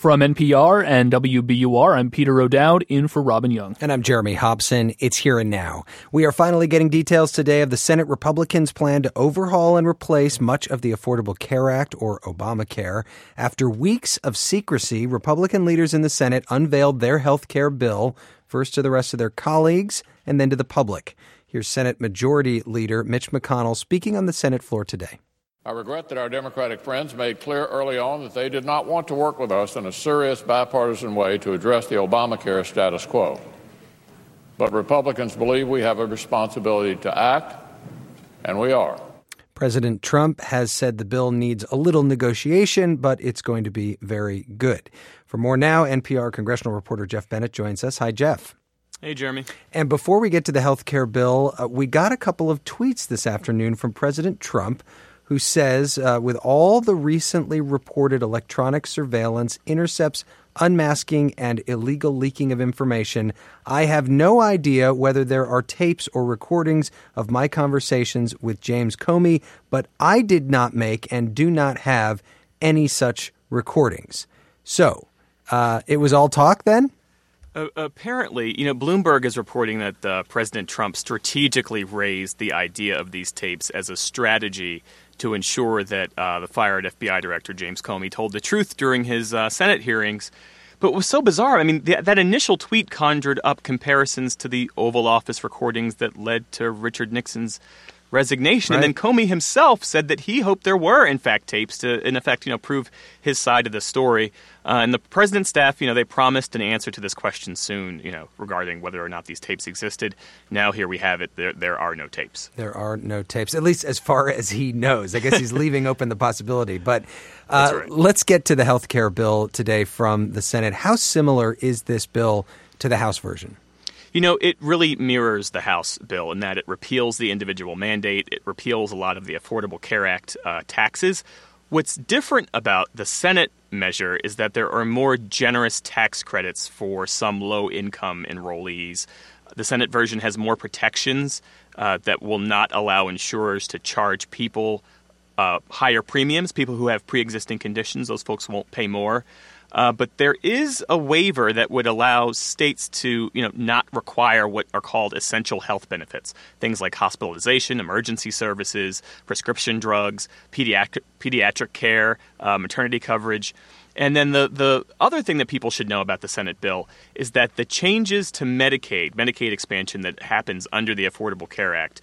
From NPR and WBUR, I'm Peter O'Dowd, in for Robin Young. And I'm Jeremy Hobson. It's Here and Now. We are finally getting details today of the Senate Republicans' plan to overhaul and replace much of the Affordable Care Act, or Obamacare. After weeks of secrecy, Republican leaders in the Senate unveiled their health care bill, first to the rest of their colleagues and then to the public. Here's Senate Majority Leader Mitch McConnell speaking on the Senate floor today. I regret that our Democratic friends made clear early on that they did not want to work with us in a serious bipartisan way to address the Obamacare status quo. But Republicans believe we have a responsibility to act, and we are. President Trump has said the bill needs a little negotiation, but it's going to be very good. For more now, NPR congressional reporter Jeff Bennett joins us. Hi, Jeff. Hey, Jeremy. And before we get to the health care bill, we got a couple of tweets this afternoon from President Trump, who says, with all the recently reported electronic surveillance, intercepts, unmasking, and illegal leaking of information, I have no idea whether there are tapes or recordings of my conversations with James Comey, but I did not make and do not have any such recordings. So, it was all talk then? Apparently, Bloomberg is reporting that President Trump strategically raised the idea of these tapes as a strategy to ensure that the fired FBI director, James Comey, told the truth during his Senate hearings. But what was so bizarre, that initial tweet conjured up comparisons to the Oval Office recordings that led to Richard Nixon's resignation. Right. And then Comey himself said that he hoped there were, in fact, tapes to, in effect, prove his side of the story. And the president's staff, they promised an answer to this question soon, regarding whether or not these tapes existed. Now here we have it. There are no tapes. There are no tapes, at least as far as he knows. I guess he's leaving open the possibility. But right. Let's get to the health care bill today from the Senate. How similar is this bill to the House version? It really mirrors the House bill in that it repeals the individual mandate. It repeals a lot of the Affordable Care Act taxes. What's different about the Senate measure is that there are more generous tax credits for some low-income enrollees. The Senate version has more protections that will not allow insurers to charge people higher premiums. People who have pre-existing conditions, those folks won't pay more. But there is a waiver that would allow states to, not require what are called essential health benefits. Things like hospitalization, emergency services, prescription drugs, pediatric care, maternity coverage. And then the other thing that people should know about the Senate bill is that the changes to Medicaid expansion that happens under the Affordable Care Act,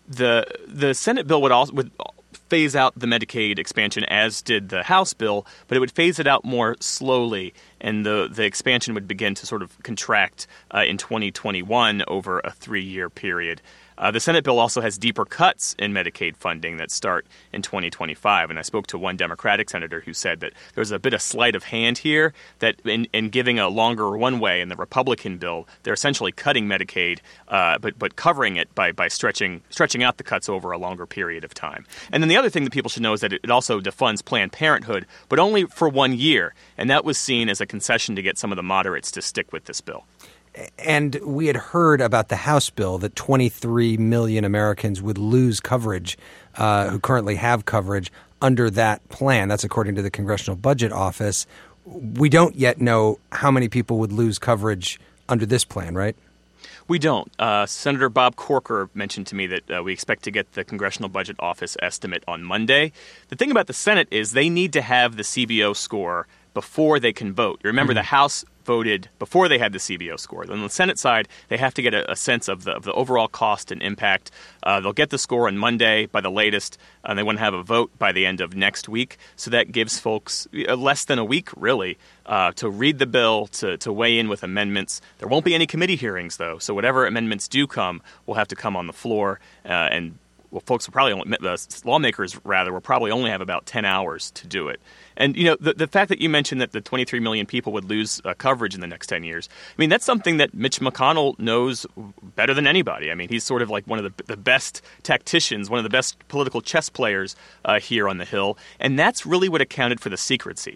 the Senate bill would phase out the Medicaid expansion, as did the House bill, but it would phase it out more slowly, and the expansion would begin to sort of contract in 2021 over a 3-year period. The Senate bill also has deeper cuts in Medicaid funding that start in 2025. And I spoke to one Democratic senator who said that there's a bit of sleight of hand here, that in giving a longer runway in the Republican bill, they're essentially cutting Medicaid, but covering it by stretching out the cuts over a longer period of time. And then the other thing that people should know is that it also defunds Planned Parenthood, but only for 1 year. And that was seen as a concession to get some of the moderates to stick with this bill. And we had heard about the House bill that 23 million Americans would lose coverage who currently have coverage under that plan. That's according to the Congressional Budget Office. We don't yet know how many people would lose coverage under this plan, right? We don't. Senator Bob Corker mentioned to me that we expect to get the Congressional Budget Office estimate on Monday. The thing about the Senate is they need to have the CBO score before they can vote. You remember the House voted before they had the CBO score. On the Senate side, they have to get a sense of the overall cost and impact. They'll get the score on Monday by the latest, and they want to have a vote by the end of next week. So that gives folks less than a week, really, to read the bill, to weigh in with amendments. There won't be any committee hearings, though. So whatever amendments do come will have to come on the floor, and folks will probably lawmakers will probably only have about 10 hours to do it. And, the fact that you mentioned that the 23 million people would lose coverage in the next 10 years, that's something that Mitch McConnell knows better than anybody. He's sort of like one of the best tacticians, one of the best political chess players here on the Hill. And that's really what accounted for the secrecy.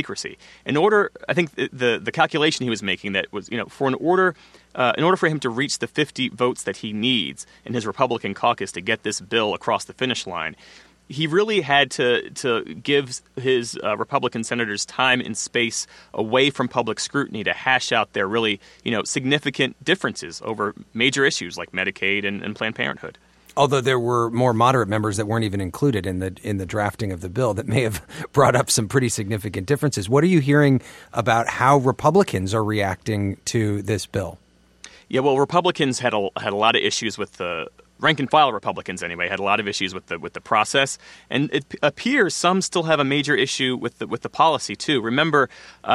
In order, I think the calculation he was making that was, in order for him to reach the 50 votes that he needs in his Republican caucus to get this bill across the finish line, he really had to give his Republican senators time and space away from public scrutiny to hash out their really, significant differences over major issues like Medicaid and Planned Parenthood. Although there were more moderate members that weren't even included in the drafting of the bill that may have brought up some pretty significant differences. What are you hearing about how Republicans are reacting to this bill? Yeah, well, Republicans had a lot of issues with the rank and file Republicans anyway had a lot of issues with the process, and it appears some still have a major issue with the policy too. Remember,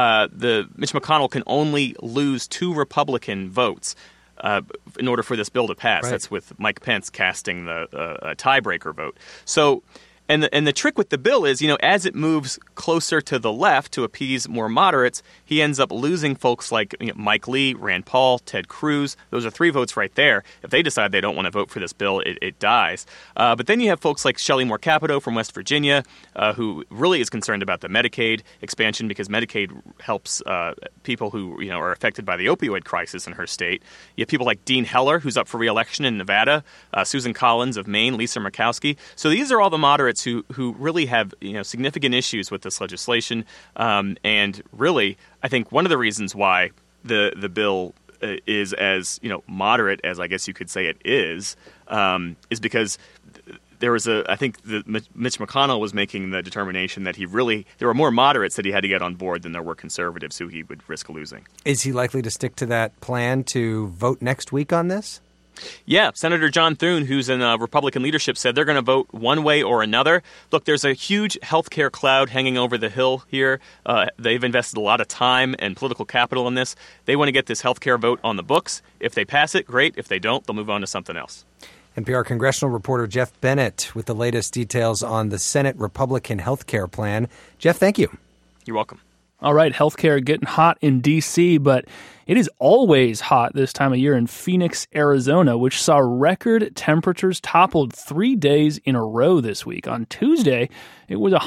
Mitch McConnell can only lose 2 Republican votes in order for this bill to pass. Right. That's with Mike Pence casting the tiebreaker vote. So, and the trick with the bill is, as it moves closer to the left to appease more moderates, he ends up losing folks like Mike Lee, Rand Paul, Ted Cruz. Those are 3 votes right there. If they decide they don't want to vote for this bill, it dies. But then you have folks like Shelley Moore Capito from West Virginia, who really is concerned about the Medicaid expansion because Medicaid helps people who are affected by the opioid crisis in her state. You have people like Dean Heller, who's up for re-election in Nevada, Susan Collins of Maine, Lisa Murkowski. So these are all the moderates who really have significant issues with this legislation, and really, I think one of the reasons why the bill is as moderate as I guess you could say it is because there was I think Mitch McConnell was making the determination that there were more moderates that he had to get on board than there were conservatives who he would risk losing. Is he likely to stick to that plan to vote next week on this? Yeah, Senator John Thune, who's in Republican leadership, said they're going to vote one way or another. Look, there's a huge healthcare cloud hanging over the hill here. They've invested a lot of time and political capital in this. They want to get this healthcare vote on the books. If they pass it, great. If they don't, they'll move on to something else. NPR congressional reporter Jeff Bennett with the latest details on the Senate Republican healthcare plan. Jeff, thank you. You're welcome. All right, healthcare getting hot in D.C., but it is always hot this time of year in Phoenix, Arizona, which saw record temperatures toppled 3 days in a row this week. On Tuesday, it was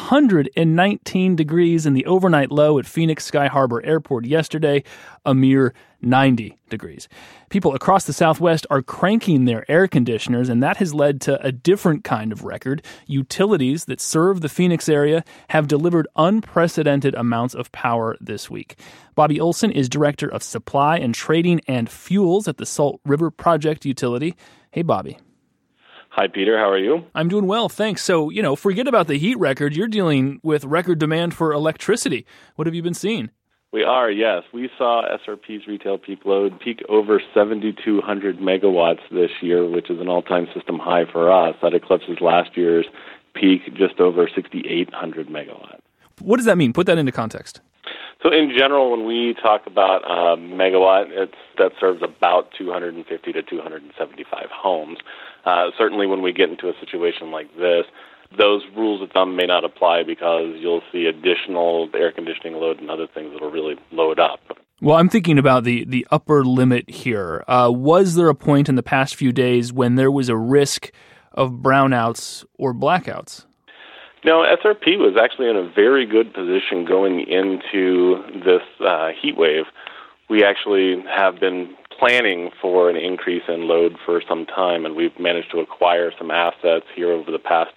119 degrees, and the overnight low at Phoenix Sky Harbor Airport yesterday, a mere 90 degrees. People across the Southwest are cranking their air conditioners, and that has led to a different kind of record. Utilities that serve the Phoenix area have delivered unprecedented amounts of power this week. Bobby Olson is Director of Supply and Trading and Fuels at the Salt River Project Utility. Hey, Bobby. Hi, Peter. How are you? I'm doing well, thanks. So, forget about the heat record. You're dealing with record demand for electricity. What have you been seeing? We are, yes. We saw SRP's retail peak load peak over 7,200 megawatts this year, which is an all-time system high for us. That eclipses last year's peak, just over 6,800 megawatts. What does that mean? Put that into context. So in general, when we talk about megawatt, that serves about 250 to 275 homes. Certainly when we get into a situation like this, those rules of thumb may not apply because you'll see additional air conditioning load and other things that will really load up. Well, I'm thinking about the upper limit here. Was there a point in the past few days when there was a risk of brownouts or blackouts? No, SRP was actually in a very good position going into this heat wave. We actually have been planning for an increase in load for some time, and we've managed to acquire some assets here over the past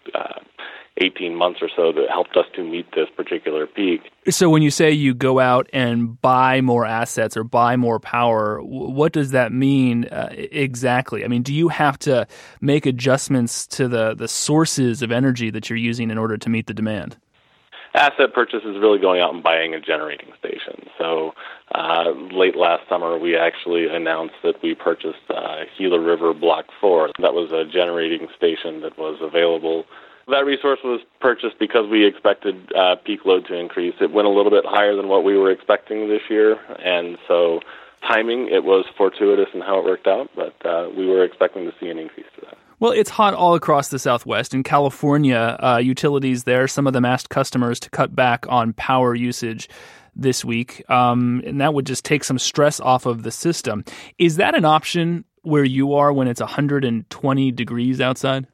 18 months or so that helped us to meet this particular peak. So when you say you go out and buy more assets or buy more power, what does that mean exactly? I mean, do you have to make adjustments to the sources of energy that you're using in order to meet the demand? Asset purchase is really going out and buying a generating station. So late last summer, we actually announced that we purchased Gila River Block 4. That was a generating station that was available. That resource was purchased because we expected peak load to increase. It went a little bit higher than what we were expecting this year, and so timing, it was fortuitous in how it worked out, but we were expecting to see an increase to that. Well, it's hot all across the Southwest. In California, utilities there, some of them asked customers to cut back on power usage this week, and that would just take some stress off of the system. Is that an option where you are when it's 120 degrees outside?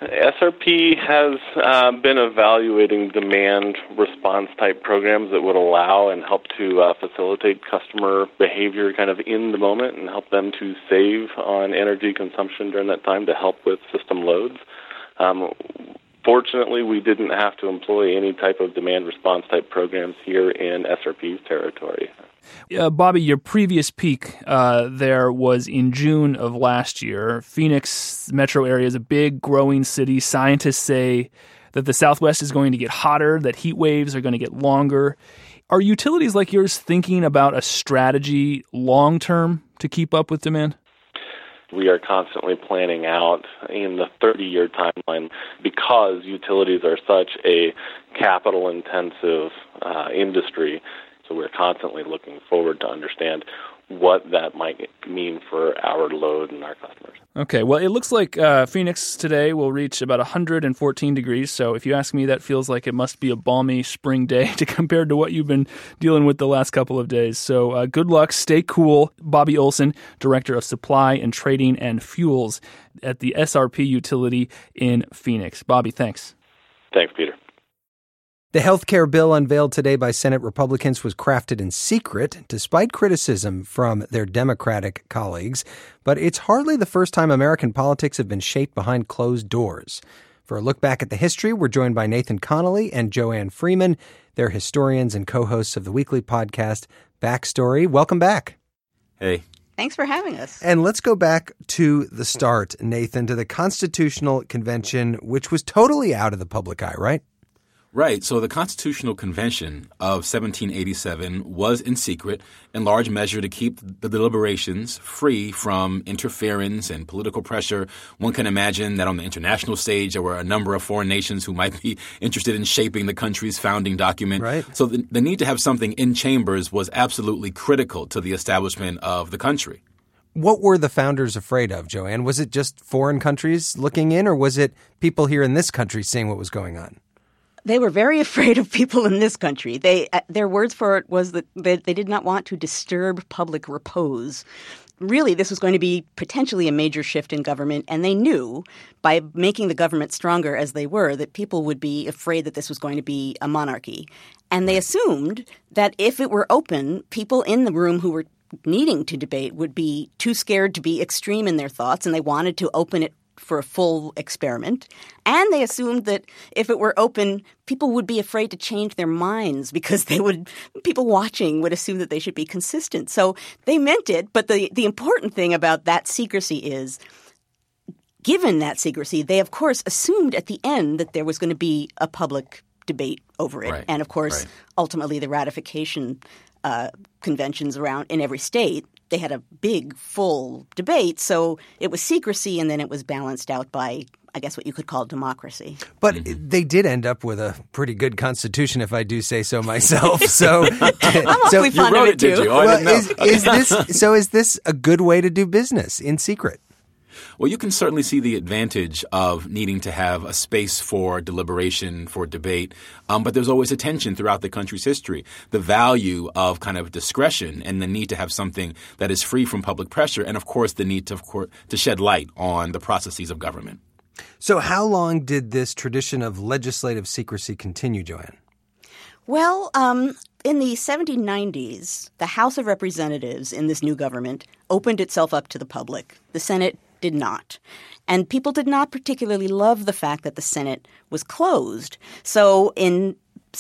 SRP has been evaluating demand response type programs that would allow and help to facilitate customer behavior kind of in the moment and help them to save on energy consumption during that time to help with system loads. Fortunately, we didn't have to employ any type of demand response type programs here in SRP's territory. Bobby, your previous peak there was in June of last year. Phoenix metro area is a big, growing city. Scientists say that the Southwest is going to get hotter, that heat waves are going to get longer. Are utilities like yours thinking about a strategy long-term to keep up with demand? We are constantly planning out in the 30-year timeline because utilities are such a capital-intensive industry. So we're constantly looking forward to understand what that might mean for our load and our customers. Okay, well, it looks like Phoenix today will reach about 114 degrees. So if you ask me, that feels like it must be a balmy spring day compared to what you've been dealing with the last couple of days. So good luck. Stay cool. Bobby Olson, Director of Supply and Trading and Fuels at the SRP utility in Phoenix. Bobby, thanks. Thanks, Peter. The health care bill unveiled today by Senate Republicans was crafted in secret, despite criticism from their Democratic colleagues. But it's hardly the first time American politics have been shaped behind closed doors. For a look back at the history, we're joined by Nathan Connolly and Joanne Freeman. They're historians and co-hosts of the weekly podcast Backstory. Welcome back. Hey. Thanks for having us. And let's go back to the start, Nathan, to the Constitutional Convention, which was totally out of the public eye, right? Right. So the Constitutional Convention of 1787 was in secret, in large measure to keep the deliberations free from interference and political pressure. One can imagine that on the international stage, there were a number of foreign nations who might be interested in shaping the country's founding document. Right. So the need to have something in chambers was absolutely critical to the establishment of the country. What were the founders afraid of, Joanne? Was it just foreign countries looking in, or was it people here in this country seeing what was going on? They were very afraid of people in this country. Their words for it was that they did not want to disturb public repose. Really, this was going to be potentially a major shift in government, and they knew by making the government stronger as they were that people would be afraid that this was going to be a monarchy. And they assumed that if it were open, people in the room who were needing to debate would be too scared to be extreme in their thoughts, and they wanted to open it for a full experiment. And they assumed that if it were open, people would be afraid to change their minds because people watching would assume that they should be consistent. So they meant it. But the important thing about that secrecy is, given that secrecy, they, of course, assumed at the end that there was going to be a public debate over it. Right. And, of course, ultimately the ratification conventions around in every state, they had a big, full debate. So it was secrecy, and then it was balanced out by, I guess, what you could call democracy. But they did end up with a pretty good constitution, if I do say so myself. So I'm awfully fond of it, too. Did you? Oh, I didn't know. Is this a good way to do business in secret? Well, you can certainly see the advantage of needing to have a space for deliberation, for debate, but there's always a tension throughout the country's history. The value of kind of discretion and the need to have something that is free from public pressure, and of course the need to shed light on the processes of government. So how long did this tradition of legislative secrecy continue, Joanne? Well, in the 1790s, the House of Representatives in this new government opened itself up to the public. The Senate did not. And people did not particularly love the fact that the Senate was closed. So in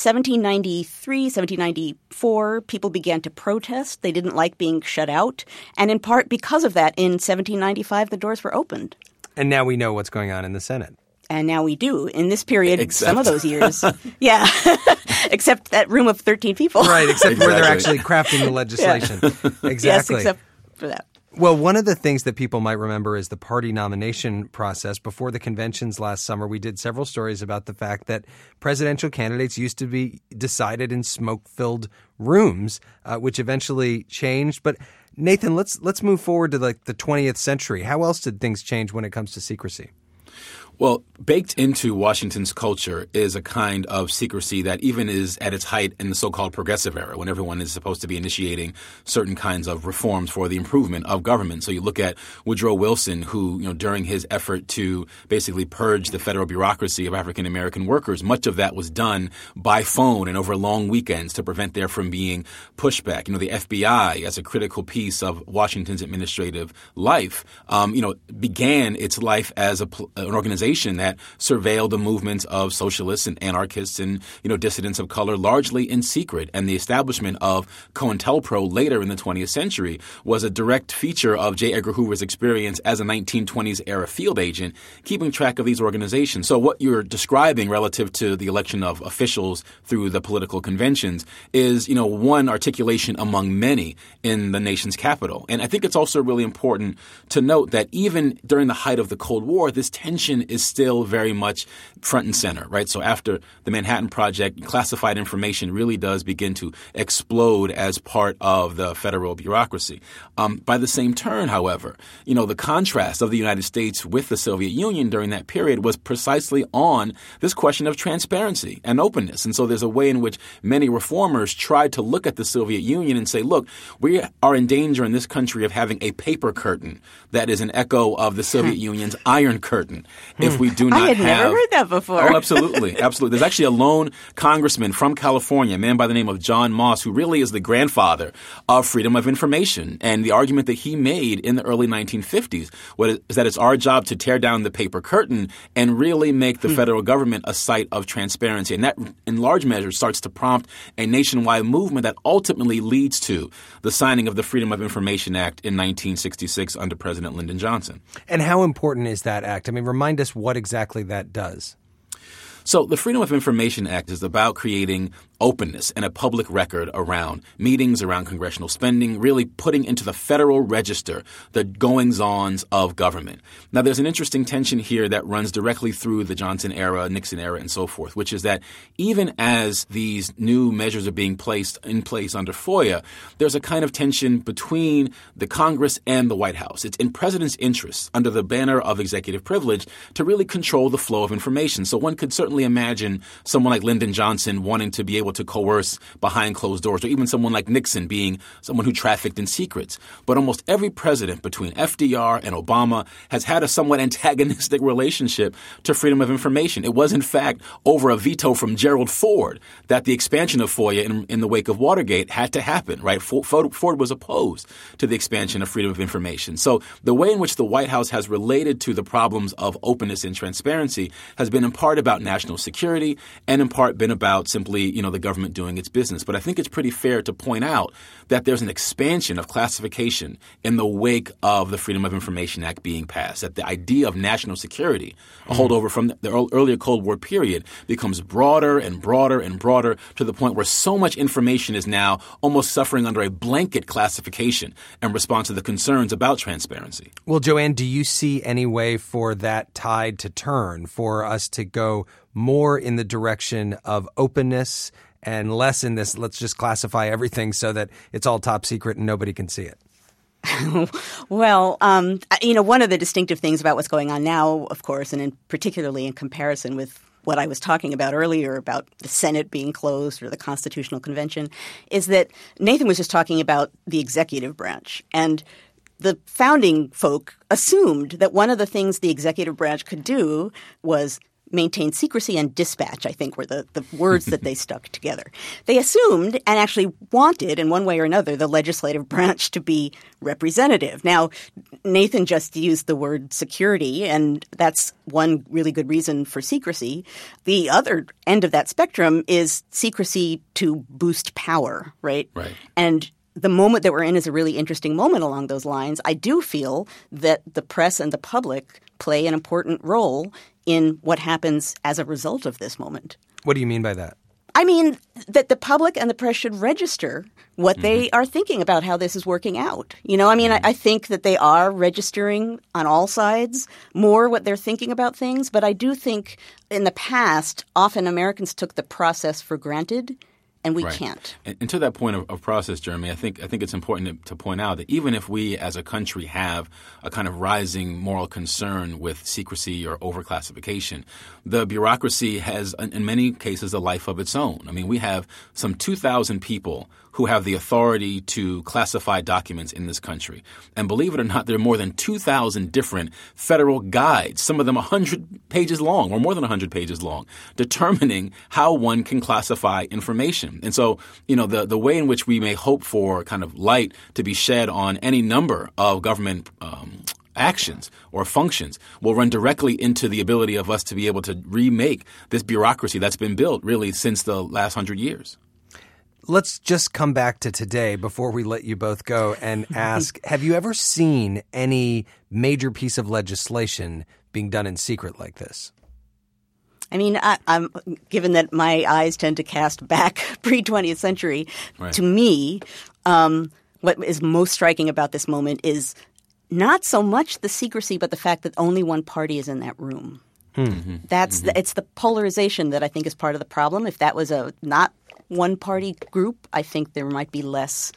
1793, 1794, people began to protest. They didn't like being shut out. And in part because of that, in 1795, the doors were opened. And now we know what's going on in the Senate. And now we do. In this period, some of those years. Yeah. Except that room of 13 people. Right, except where they're actually crafting the legislation. Yeah. Exactly. Yes, except for that. Well, one of the things that people might remember is the party nomination process. Before the conventions last summer, we did several stories about the fact that presidential candidates used to be decided in smoke-filled rooms, which eventually changed. But Nathan, let's move forward to the 20th century. How else did things change when it comes to secrecy? Well, baked into Washington's culture is a kind of secrecy that even is at its height in the so-called progressive era, when everyone is supposed to be initiating certain kinds of reforms for the improvement of government. So you look at Woodrow Wilson, who, during his effort to basically purge the federal bureaucracy of African-American workers, much of that was done by phone and over long weekends to prevent there from being pushback. The FBI, as a critical piece of Washington's administrative life, began its life as an organization organization that surveilled the movements of socialists and anarchists and, dissidents of color largely in secret. And the establishment of COINTELPRO later in the 20th century was a direct feature of J. Edgar Hoover's experience as a 1920s era field agent, keeping track of these organizations. So what you're describing relative to the election of officials through the political conventions is, one articulation among many in the nation's capital. And I think it's also really important to note that even during the height of the Cold War, this tension is still very much front and center, right? So after the Manhattan Project, classified information really does begin to explode as part of the federal bureaucracy. By the same turn, however, the contrast of the United States with the Soviet Union during that period was precisely on this question of transparency and openness. And so there's a way in which many reformers tried to look at the Soviet Union and say, look, we are in danger in this country of having a paper curtain that is an echo of the Soviet Union's Iron Curtain. If we do not I had never heard that before. Oh, absolutely. Absolutely. There's actually a lone congressman from California, a man by the name of John Moss, who really is the grandfather of freedom of information. And the argument that he made in the early 1950s was that it's our job to tear down the paper curtain and really make the federal government a site of transparency. And that, in large measure, starts to prompt a nationwide movement that ultimately leads to the signing of the Freedom of Information Act in 1966 under President Lyndon Johnson. And how important is that act? I mean, remind us what exactly that does. So the Freedom of Information Act is about creating openness and a public record around meetings, around congressional spending, really putting into the Federal Register the goings-ons of government. Now, there's an interesting tension here that runs directly through the Johnson era, Nixon era, and so forth, which is that even as these new measures are being placed in place under FOIA, there's a kind of tension between the Congress and the White House. It's in president's interest, under the banner of executive privilege, to really control the flow of information. So one could certainly imagine someone like Lyndon Johnson wanting to be able to coerce behind closed doors, or even someone like Nixon being someone who trafficked in secrets. But almost every president between FDR and Obama has had a somewhat antagonistic relationship to freedom of information. It was, in fact, over a veto from Gerald Ford that the expansion of FOIA in the wake of Watergate had to happen, right? Ford was opposed to the expansion of freedom of information. So the way in which the White House has related to the problems of openness and transparency has been in part about national security and in part been about simply, the government doing its business. But I think it's pretty fair to point out that there's an expansion of classification in the wake of the Freedom of Information Act being passed, that the idea of national security, a holdover from the earlier Cold War period, becomes broader and broader and broader to the point where so much information is now almost suffering under a blanket classification in response to the concerns about transparency. Well, Joanne, do you see any way for that tide to turn, for us to go more in the direction of openness and less in this, let's just classify everything so that it's all top secret and nobody can see it? Well, one of the distinctive things about what's going on now, of course, and particularly in comparison with what I was talking about earlier about the Senate being closed or the Constitutional Convention, is that Nathan was just talking about the executive branch. And the founding folk assumed that one of the things the executive branch could do was maintain secrecy and dispatch, I think, were the words that they stuck together. They assumed and actually wanted, in one way or another, the legislative branch to be representative. Now, Nathan just used the word security, and that's one really good reason for secrecy. The other end of that spectrum is secrecy to boost power, right? Right. And the moment that we're in is a really interesting moment along those lines. I do feel that the press and the public play an important role in what happens as a result of this moment. What do you mean by that? I mean that the public and the press should register what they are thinking about how this is working out. I think that they are registering on all sides more what they're thinking about things. But I do think in the past, often Americans took the process for granted. And we can't. And to that point of process, Jeremy, I think it's important to point out that even if we as a country have a kind of rising moral concern with secrecy or overclassification, the bureaucracy has, in many cases, a life of its own. I mean, we have some 2,000 people who have the authority to classify documents in this country. And believe it or not, there are more than 2,000 different federal guides, some of them 100 pages long or more than 100 pages long, determining how one can classify information. And so, the way in which we may hope for kind of light to be shed on any number of government actions or functions will run directly into the ability of us to be able to remake this bureaucracy that's been built really since the last 100 years. Let's just come back to today before we let you both go and ask, have you ever seen any major piece of legislation being done in secret like this? I mean, I'm given that my eyes tend to cast back pre-20th century, Right. To me, what is most striking about this moment is not so much the secrecy, but the fact that only one party is in that room. It's the polarization that I think is part of the problem. If that was a not one-party group, I think there might be less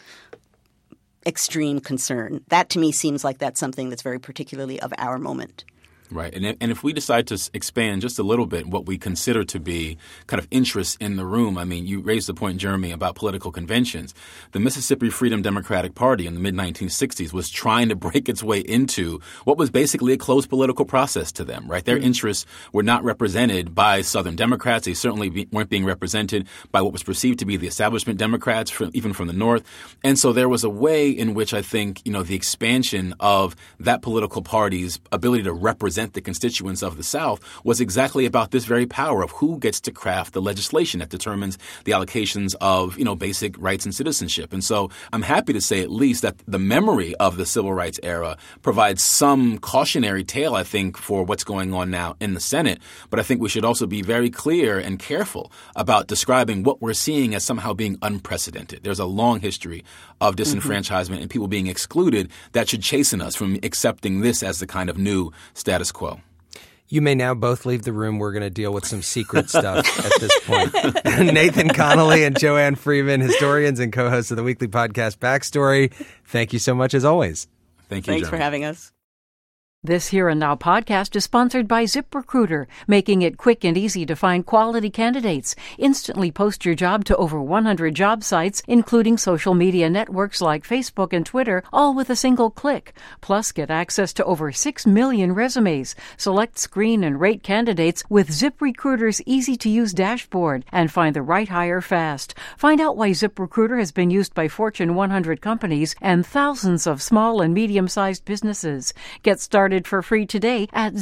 extreme concern. That to me seems like that's something that's very particularly of our moment. Right. And if we decide to expand just a little bit what we consider to be kind of interest in the room, I mean, you raised the point, Jeremy, about political conventions. The Mississippi Freedom Democratic Party in the mid-1960s was trying to break its way into what was basically a closed political process to them, right? Their interests were not represented by Southern Democrats. They certainly weren't being represented by what was perceived to be the establishment Democrats, even from the North. And so there was a way in which I think, the expansion of that political party's ability to represent the constituents of the South was exactly about this very power of who gets to craft the legislation that determines the allocations of, basic rights and citizenship. And so I'm happy to say at least that the memory of the civil rights era provides some cautionary tale, I think, for what's going on now in the Senate. But I think we should also be very clear and careful about describing what we're seeing as somehow being unprecedented. There's a long history of disenfranchisement and people being excluded that should chasten us from accepting this as the kind of new status quo. You may now both leave the room. We're going to deal with some secret stuff at this point. Nathan Connolly and Joanne Freeman, historians and co-hosts of the weekly podcast Backstory. Thank you so much as always. Thank you, Thanks Jeremy. for having us. This Here and Now podcast is sponsored by ZipRecruiter, making it quick and easy to find quality candidates. Instantly post your job to over 100 job sites, including social media networks like Facebook and Twitter, all with a single click. Plus, get access to over 6 million resumes. Select, screen, and rate candidates with ZipRecruiter's easy-to-use dashboard and find the right hire fast. Find out why ZipRecruiter has been used by Fortune 100 companies and thousands of small and medium-sized businesses. Get started for free today at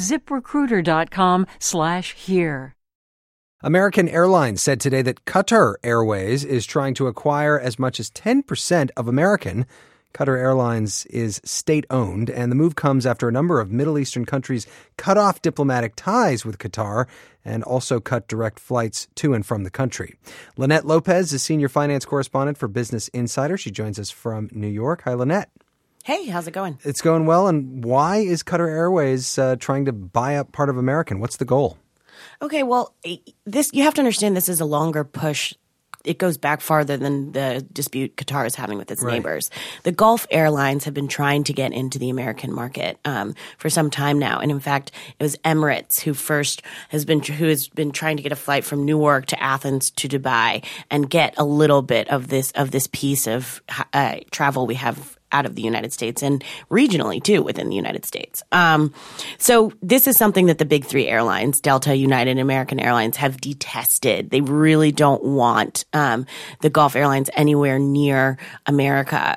ZipRecruiter.com/here. American Airlines said today that Qatar Airways is trying to acquire as much as 10% of American. Qatar Airlines is state-owned, and the move comes after a number of Middle Eastern countries cut off diplomatic ties with Qatar and also cut direct flights to and from the country. Lynette Lopez is senior finance correspondent for Business Insider. She joins us from New York. Hi, Lynette. Hey, how's it going? It's going well. And why is Qatar Airways trying to buy up part of American? What's the goal? Okay, well, you have to understand this is a longer push. It goes back farther than the dispute Qatar is having with its neighbors. The Gulf Airlines have been trying to get into the American market for some time now, and in fact, it was Emirates who has been trying to get a flight from Newark to Athens to Dubai and get a little bit of this piece of travel we have out of the United States and regionally too within the United States. So this is something that the big three airlines, Delta, United, and American Airlines, have detested. They really don't want the Gulf Airlines anywhere near America.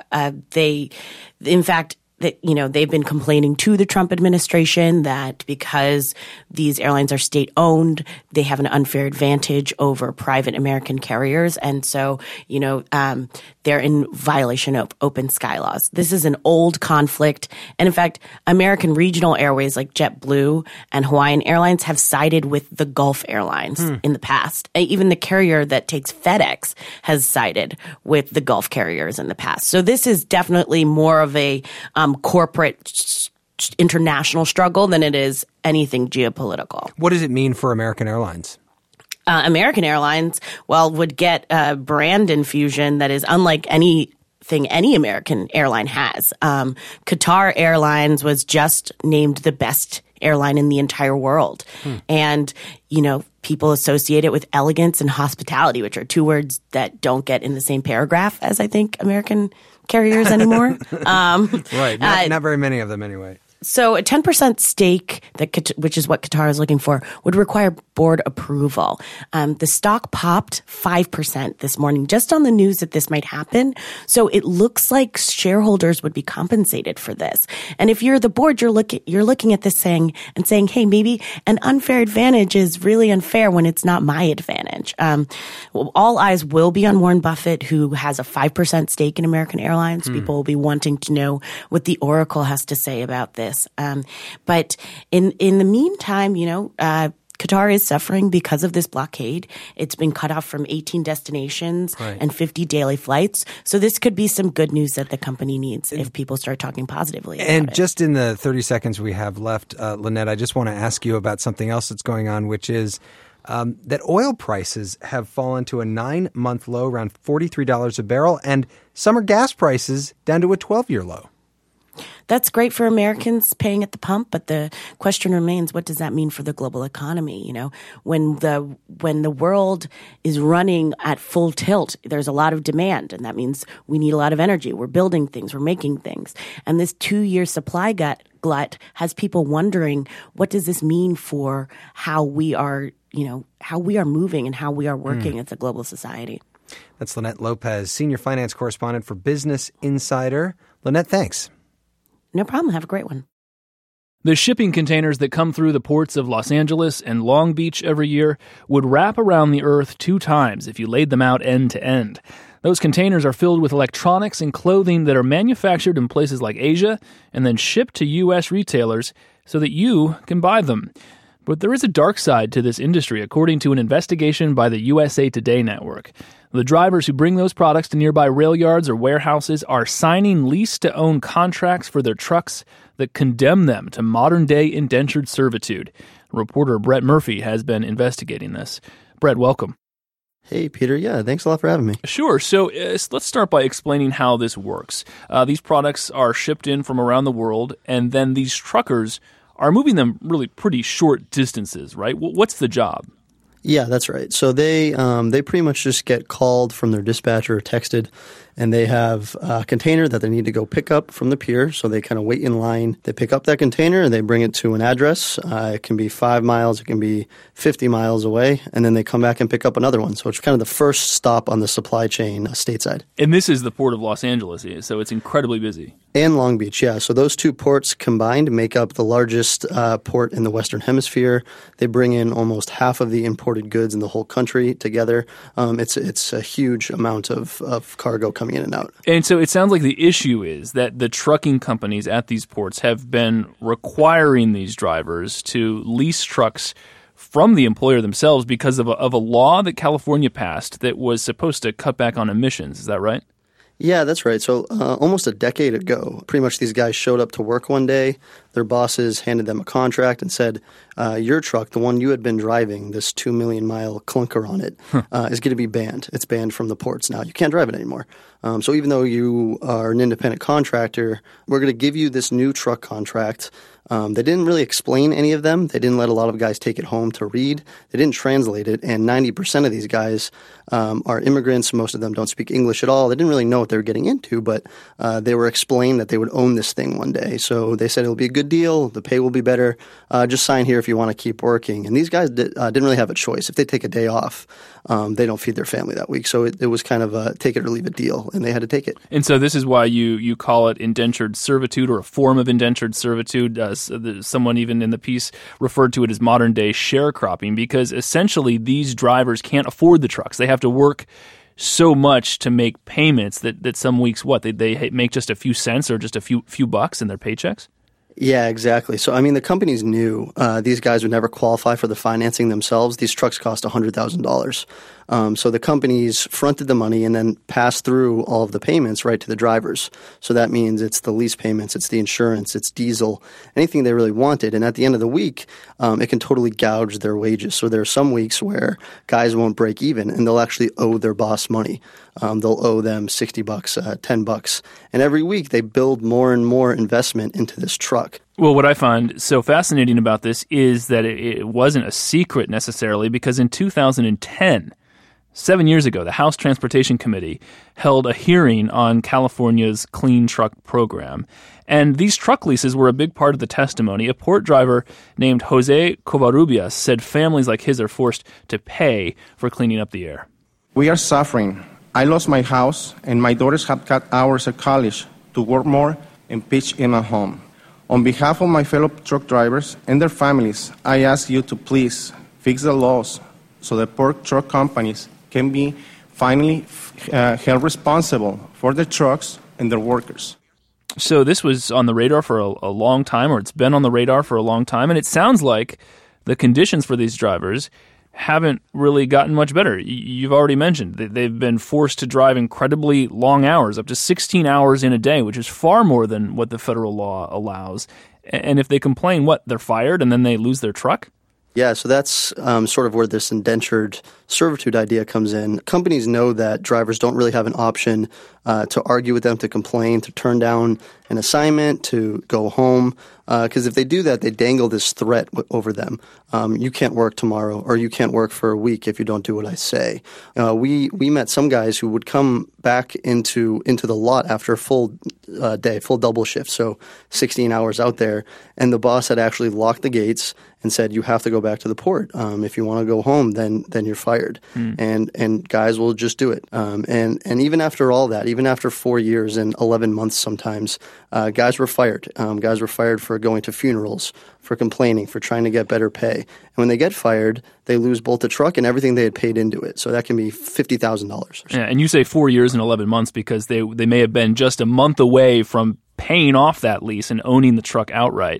In fact, they've been complaining to the Trump administration that because these airlines are state-owned, they have an unfair advantage over private American carriers. And so, they're in violation of open sky laws. This is an old conflict. And in fact, American regional airways like JetBlue and Hawaiian Airlines have sided with the Gulf Airlines in the past. Even the carrier that takes FedEx has sided with the Gulf carriers in the past. So this is definitely more of a corporate international struggle than it is anything geopolitical. What does it mean for American Airlines? American Airlines, would get a brand infusion that is unlike anything any American airline has. Qatar Airlines was just named the best airline in the entire world. And, people associate it with elegance and hospitality, which are two words that don't get in the same paragraph as I think American carriers anymore. Right. Not very many of them anyway. So a 10% stake, which is what Qatar is looking for, would require board approval. The stock popped 5% this morning just on the news that this might happen. So it looks like shareholders would be compensated for this. And if you're the board, you're looking at this saying, hey, maybe an unfair advantage is really unfair when it's not my advantage. All eyes will be on Warren Buffett, who has a 5% stake in American Airlines. People will be wanting to know what the Oracle has to say about this. But in the meantime, Qatar is suffering because of this blockade. It's been cut off from 18 destinations and 50 daily flights. So this could be some good news that the company needs if people start talking positively about And it. just in the 30 seconds we have left, Lynette, I just want to ask you about something else that's going on, which is that oil prices have fallen to a 9-month low, around $43 a barrel, and summer gas prices down to a 12-year low. That's great for Americans paying at the pump, but the question remains, what does that mean for the global economy? When the world is running at full tilt, there's a lot of demand, and that means we need a lot of energy. We're building things, we're making things. And this 2-year supply glut has people wondering, what does this mean for how we are moving and how we are working as a global society? That's Lynette Lopez, senior finance correspondent for Business Insider. Lynette, thanks. No problem. Have a great one. The shipping containers that come through the ports of Los Angeles and Long Beach every year would wrap around the Earth 2 times if you laid them out end to end. Those containers are filled with electronics and clothing that are manufactured in places like Asia and then shipped to U.S. retailers so that you can buy them. But there is a dark side to this industry, according to an investigation by the USA Today network. The drivers who bring those products to nearby rail yards or warehouses are signing lease-to-own contracts for their trucks that condemn them to modern-day indentured servitude. Reporter Brett Murphy has been investigating this. Brett, welcome. Hey, Peter. Yeah, thanks a lot for having me. Sure. So let's start by explaining how this works. These products are shipped in from around the world, and then these truckers are moving them really pretty short distances, right? What's the job? Yeah, that's right. So they pretty much just get called from their dispatcher or texted, and they have a container that they need to go pick up from the pier. So they kind of wait in line. They pick up that container and they bring it to an address. It can be 5 miles. It can be 50 miles away. And then they come back and pick up another one. So it's kind of the first stop on the supply chain stateside. And this is the port of Los Angeles, so it's incredibly busy. And Long Beach, yeah. So those two ports combined make up the largest port in the Western Hemisphere. They bring in almost half of the imported goods in the whole country together. It's a huge amount of cargo coming in and out. And so it sounds like the issue is that the trucking companies at these ports have been requiring these drivers to lease trucks from the employer themselves because of a law that California passed that was supposed to cut back on emissions. Is that right? Yeah, that's right. So almost a decade ago, pretty much these guys showed up to work one day. Their bosses handed them a contract and said, your truck, the one you had been driving, this 2 million mile clunker on it, is going to be banned. It's banned from the ports now. You can't drive it anymore. So even though you are an independent contractor, we're going to give you this new truck contract. They didn't really explain any of them. They didn't let a lot of guys take it home to read. They didn't translate it. And 90% of these guys are immigrants. Most of them don't speak English at all. They didn't really know what they were getting into, but they were explained that they would own this thing one day. So they said it'll be a good deal. The pay will be better. Just sign here if you want to keep working. And these guys didn't really have a choice. If they take a day off, they don't feed their family that week. So it was kind of a take it or leave it deal, and they had to take it. And so this is why you call it indentured servitude, or a form of indentured servitude. Someone even in the piece referred to it as modern-day sharecropping, because essentially these drivers can't afford the trucks. They have to work so much to make payments that some weeks, they make just a few cents or just a few bucks in their paychecks? Yeah, exactly. So, I mean, the companies knew these guys would never qualify for the financing themselves. These trucks cost $100,000. So the companies fronted the money and then passed through all of the payments right to the drivers. So that means it's the lease payments, it's the insurance, it's diesel, anything they really wanted. And at the end of the week, it can totally gouge their wages. So there are some weeks where guys won't break even and they'll actually owe their boss money. They'll owe them $60, $10. And every week they build more and more investment into this truck. Well, what I find so fascinating about this is that it wasn't a secret necessarily, because in 2010, 7 years ago, the House Transportation Committee held a hearing on California's Clean Truck program. And these truck leases were a big part of the testimony. A port driver named Jose Covarrubias said families like his are forced to pay for cleaning up the air. We are suffering. I lost my house, and my daughters have cut hours at college to work more and pitch in at home. On behalf of my fellow truck drivers and their families, I ask you to please fix the laws so that port truck companies can be finally held responsible for their trucks and their workers. So this was on the radar for a long time, or it's been on the radar for a long time, and it sounds like the conditions for these drivers haven't really gotten much better. You've already mentioned that they've been forced to drive incredibly long hours, up to 16 hours in a day, which is far more than what the federal law allows. And if they complain, they're fired and then they lose their truck? Yeah, so that's sort of where this indentured servitude idea comes in. Companies know that drivers don't really have an option to argue with them, to complain, to turn down an assignment, to go home. Because if they do that, they dangle this threat over them. You can't work tomorrow, or you can't work for a week if you don't do what I say. We met some guys who would come back into the lot after a full day, full double shift, so 16 hours out there, and the boss had actually locked the gates and said, you have to go back to the port. If you want to go home, then you're fired. And guys will just do it. And even after all that, even after 4 years and 11 months sometimes, guys were fired. Guys were fired for going to funerals, for complaining, for trying to get better pay. And when they get fired, they lose both the truck and everything they had paid into it. So that can be $50,000. Yeah, and you say 4 years and 11 months because they may have been just a month away from paying off that lease and owning the truck outright.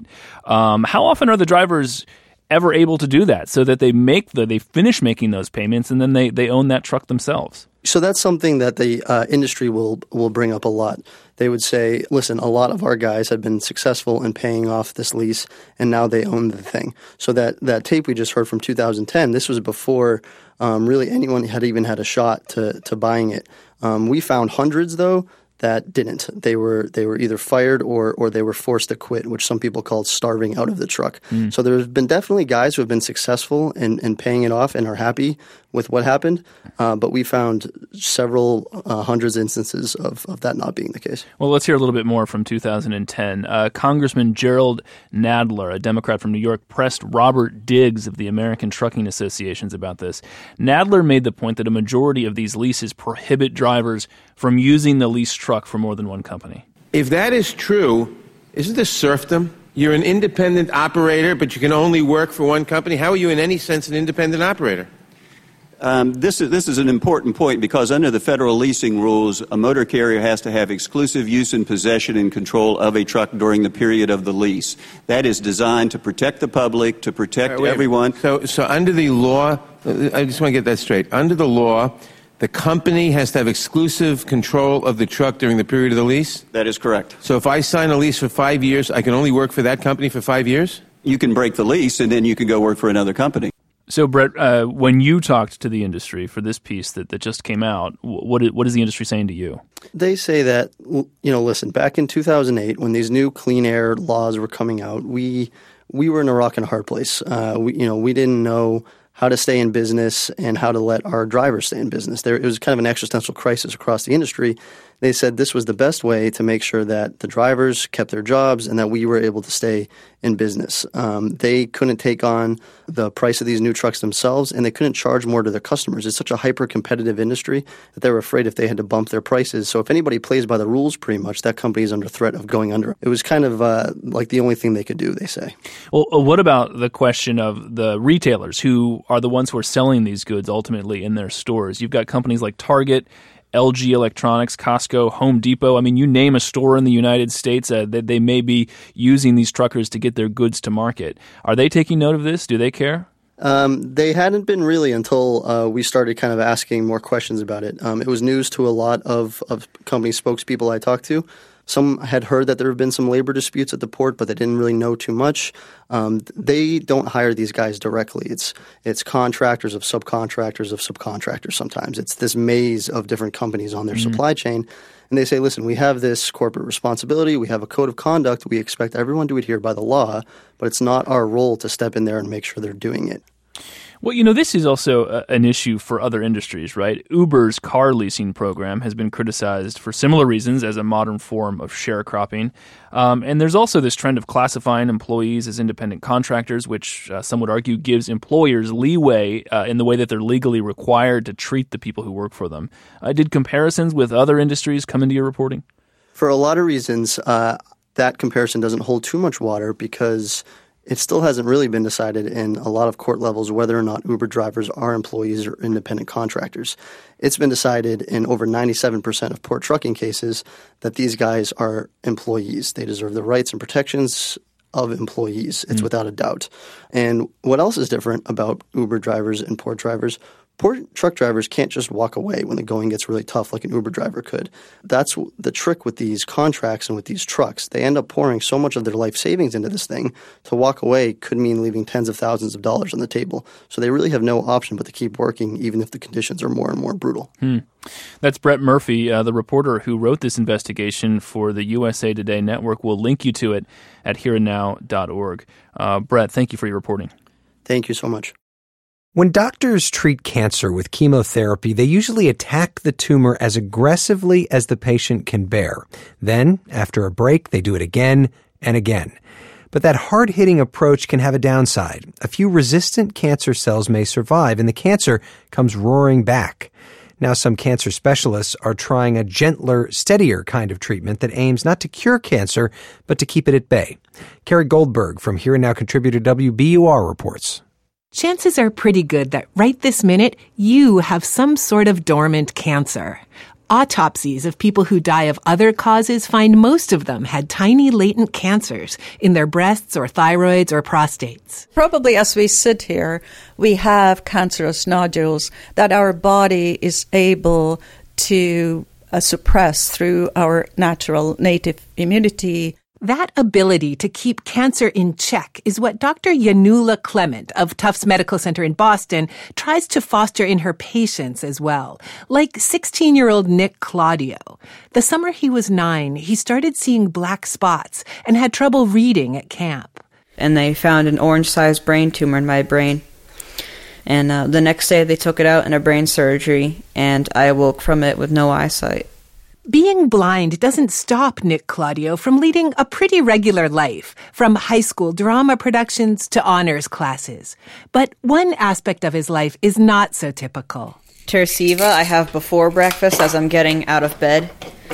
How often are the drivers ever able to do that so that they finish making those payments and then they own that truck themselves? So that's something that the industry will bring up a lot. They would say, listen, a lot of our guys have been successful in paying off this lease, and now they own the thing. So that tape we just heard from 2010, this was before really anyone had even had a shot to buying it. We found hundreds, though, that didn't. They were either fired or they were forced to quit, which some people called starving out of the truck. So there's been definitely guys who have been successful in paying it off and are happy with what happened, but we found several hundreds of instances of that not being the case. Well, let's hear a little bit more from 2010. Congressman Gerald Nadler, a Democrat from New York, pressed Robert Diggs of the American Trucking Associations about this. Nadler made the point that a majority of these leases prohibit drivers from using the leased truck for more than one company. If that is true, isn't this serfdom? You're an independent operator, but you can only work for one company. How are you in any sense an independent operator? This is an important point because under the federal leasing rules, a motor carrier has to have exclusive use and possession and control of a truck during the period of the lease. That is designed to protect the public, to protect everyone. So under the law, I just want to get that straight. Under the law, the company has to have exclusive control of the truck during the period of the lease? That is correct. So if I sign a lease for 5 years, I can only work for that company for 5 years? You can break the lease and then you can go work for another company. So, Brett, when you talked to the industry for this piece that just came out, what is the industry saying to you? They say that, listen, back in 2008, when these new clean air laws were coming out, we were in a rock and a hard place. We didn't know how to stay in business and how to let our drivers stay in business. It was kind of an existential crisis across the industry. They said this was the best way to make sure that the drivers kept their jobs and that we were able to stay in business. They couldn't take on the price of these new trucks themselves, and they couldn't charge more to their customers. It's such a hyper-competitive industry that they were afraid if they had to bump their prices. So if anybody plays by the rules pretty much, that company is under threat of going under. It was kind of like the only thing they could do, they say. Well, what about the question of the retailers who are the ones who are selling these goods ultimately in their stores? You've got companies like Target, LG Electronics, Costco, Home Depot. I mean, you name a store in the United States that they may be using these truckers to get their goods to market. Are they taking note of this? Do they care? They hadn't been really until we started kind of asking more questions about it. It was news to a lot of company spokespeople I talked to. Some had heard that there have been some labor disputes at the port, but they didn't really know too much. They don't hire these guys directly. It's contractors of subcontractors sometimes. It's this maze of different companies on their supply chain. And they say, listen, we have this corporate responsibility. We have a code of conduct. We expect everyone to adhere by the law, but it's not our role to step in there and make sure they're doing it. Well, this is also an issue for other industries, right? Uber's car leasing program has been criticized for similar reasons as a modern form of sharecropping. And there's also this trend of classifying employees as independent contractors, which some would argue gives employers leeway in the way that they're legally required to treat the people who work for them. Did comparisons with other industries come into your reporting? For a lot of reasons, that comparison doesn't hold too much water because it still hasn't really been decided in a lot of court levels whether or not Uber drivers are employees or independent contractors. It's been decided in over 97% of port trucking cases that these guys are employees. They deserve the rights and protections of employees. It's without a doubt. And what else is different about Uber drivers and port drivers? Port truck drivers can't just walk away when the going gets really tough like an Uber driver could. That's the trick with these contracts and with these trucks. They end up pouring so much of their life savings into this thing. To walk away could mean leaving tens of thousands of dollars on the table. So they really have no option but to keep working even if the conditions are more and more brutal. That's Brett Murphy, the reporter who wrote this investigation for the USA Today Network. We'll link you to it at hereandnow.org. Brett, thank you for your reporting. Thank you so much. When doctors treat cancer with chemotherapy, they usually attack the tumor as aggressively as the patient can bear. Then, after a break, they do it again and again. But that hard-hitting approach can have a downside. A few resistant cancer cells may survive, and the cancer comes roaring back. Now, some cancer specialists are trying a gentler, steadier kind of treatment that aims not to cure cancer, but to keep it at bay. Carrie Goldberg from Here and Now contributor WBUR reports. Chances are pretty good that right this minute, you have some sort of dormant cancer. Autopsies of people who die of other causes find most of them had tiny latent cancers in their breasts or thyroids or prostates. Probably as we sit here, we have cancerous nodules that our body is able to suppress through our natural native immunity. That ability to keep cancer in check is what Dr. Yanula Clement of Tufts Medical Center in Boston tries to foster in her patients as well, like 16-year-old Nick Claudio. The summer he was 9, he started seeing black spots and had trouble reading at camp. And they found an orange-sized brain tumor in my brain. And the next day they took it out in a brain surgery, and I awoke from it with no eyesight. Being blind doesn't stop Nick Claudio from leading a pretty regular life, from high school drama productions to honors classes. But one aspect of his life is not so typical. Tersiva I have before breakfast as I'm getting out of bed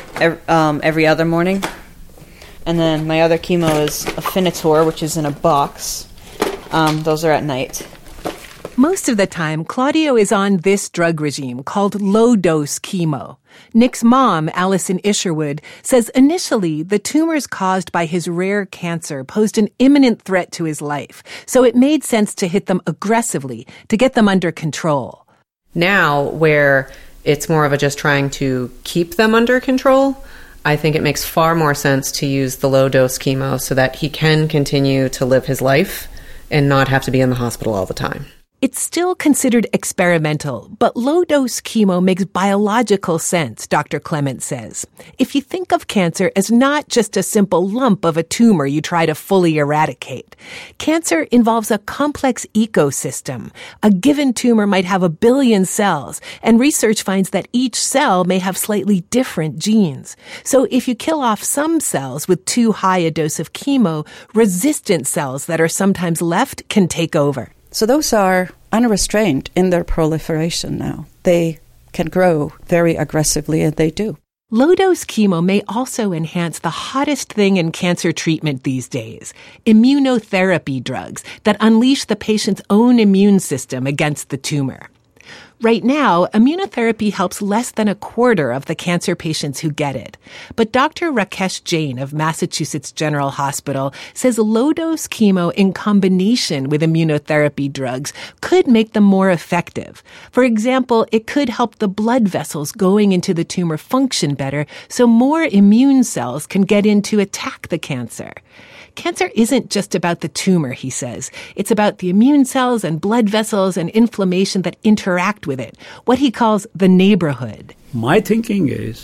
every other morning. And then my other chemo is Afinitor, which is in a box. Those are at night. Most of the time, Claudio is on this drug regime called low-dose chemo. Nick's mom, Allison Isherwood, says initially the tumors caused by his rare cancer posed an imminent threat to his life, so it made sense to hit them aggressively to get them under control. Now, where it's more of a just trying to keep them under control, I think it makes far more sense to use the low-dose chemo so that he can continue to live his life and not have to be in the hospital all the time. It's still considered experimental, but low-dose chemo makes biological sense, Dr. Clement says. If you think of cancer as not just a simple lump of a tumor you try to fully eradicate, cancer involves a complex ecosystem. A given tumor might have 1 billion cells, and research finds that each cell may have slightly different genes. So if you kill off some cells with too high a dose of chemo, resistant cells that are sometimes left can take over. So those are unrestrained in their proliferation now. They can grow very aggressively, and they do. Low-dose chemo may also enhance the hottest thing in cancer treatment these days, immunotherapy drugs that unleash the patient's own immune system against the tumor. Right now, immunotherapy helps less than 1/4 of the cancer patients who get it. But Dr. Rakesh Jain of Massachusetts General Hospital says low-dose chemo in combination with immunotherapy drugs could make them more effective. For example, it could help the blood vessels going into the tumor function better so more immune cells can get in to attack the cancer. Cancer isn't just about the tumor, he says. It's about the immune cells and blood vessels and inflammation that interact with it, what he calls the neighborhood. My thinking is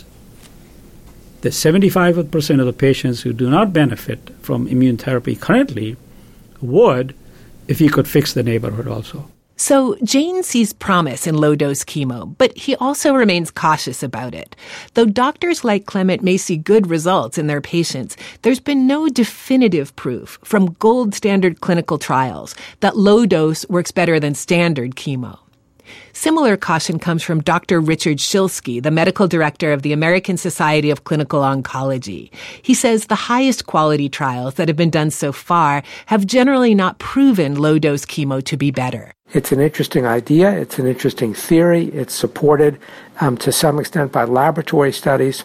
that 75% of the patients who do not benefit from immune therapy currently would if you could fix the neighborhood also. So Jane sees promise in low-dose chemo, but he also remains cautious about it. Though doctors like Clement may see good results in their patients, there's been no definitive proof from gold standard clinical trials that low-dose works better than standard chemo. Similar caution comes from Dr. Richard Shilsky, the medical director of the American Society of Clinical Oncology. He says the highest quality trials that have been done so far have generally not proven low-dose chemo to be better. It's an interesting idea. It's an interesting theory. It's supported to some extent by laboratory studies.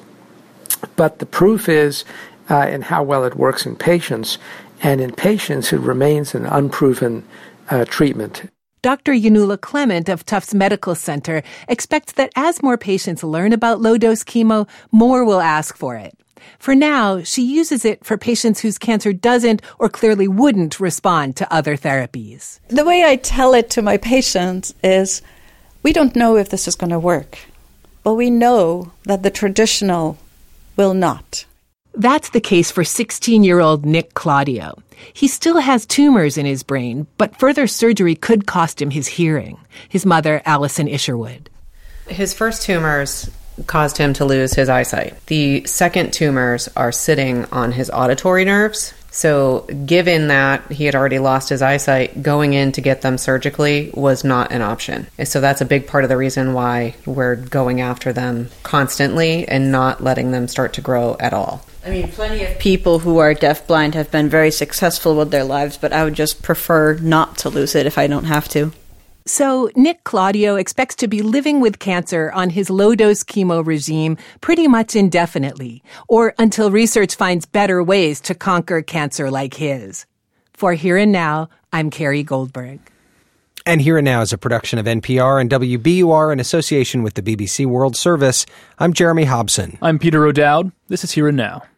But the proof is in how well it works in patients. And in patients, it remains an unproven treatment. Dr. Yanula Clement of Tufts Medical Center expects that as more patients learn about low-dose chemo, more will ask for it. For now, she uses it for patients whose cancer doesn't or clearly wouldn't respond to other therapies. The way I tell it to my patients is, we don't know if this is going to work, but we know that the traditional will not. That's the case for 16-year-old Nick Claudio. He still has tumors in his brain, but further surgery could cost him his hearing. His mother, Allison Isherwood. His first tumors caused him to lose his eyesight. The second tumors are sitting on his auditory nerves. So given that he had already lost his eyesight, going in to get them surgically was not an option. And so that's a big part of the reason why we're going after them constantly and not letting them start to grow at all. I mean, plenty of people who are deafblind have been very successful with their lives, but I would just prefer not to lose it if I don't have to. So Nick Claudio expects to be living with cancer on his low-dose chemo regime pretty much indefinitely, or until research finds better ways to conquer cancer like his. For Here and Now, I'm Carrie Goldberg. And Here and Now is a production of NPR and WBUR in association with the BBC World Service. I'm Jeremy Hobson. I'm Peter O'Dowd. This is Here and Now.